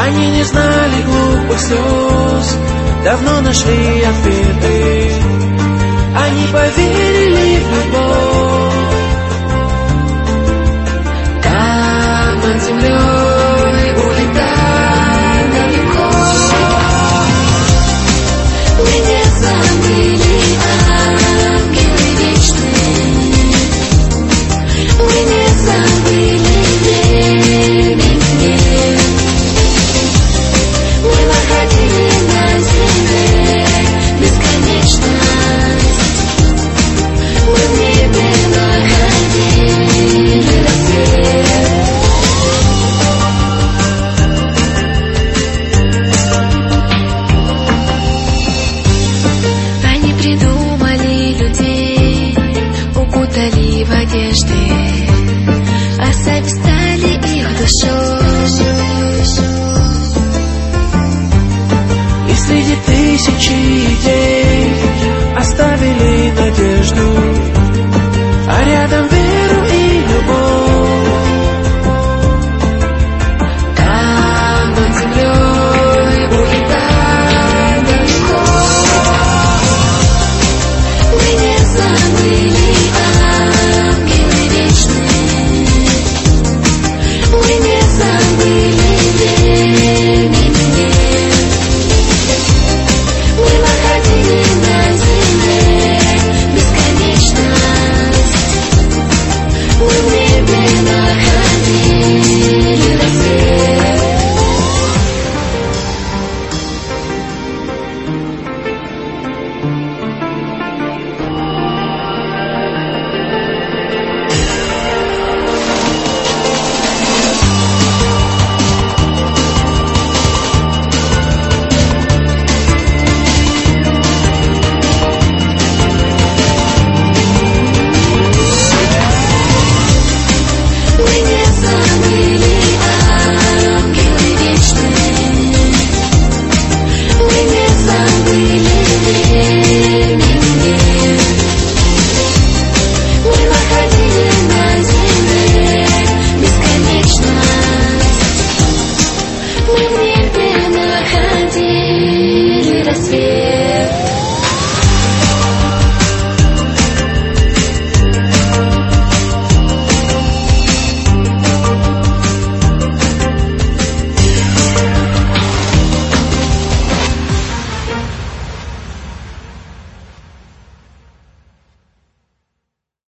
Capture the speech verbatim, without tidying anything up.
Они не знали глупых слез, давно нашли ответы. Они поверили в любовь. Там над землей улетай далеко. Мы не забыли, ангелы вечные. Мы не забыли древний мир. Мы находили на земле бесконечность. Мы в небе находили рассвет. Они придумали людей, укутали в одежды.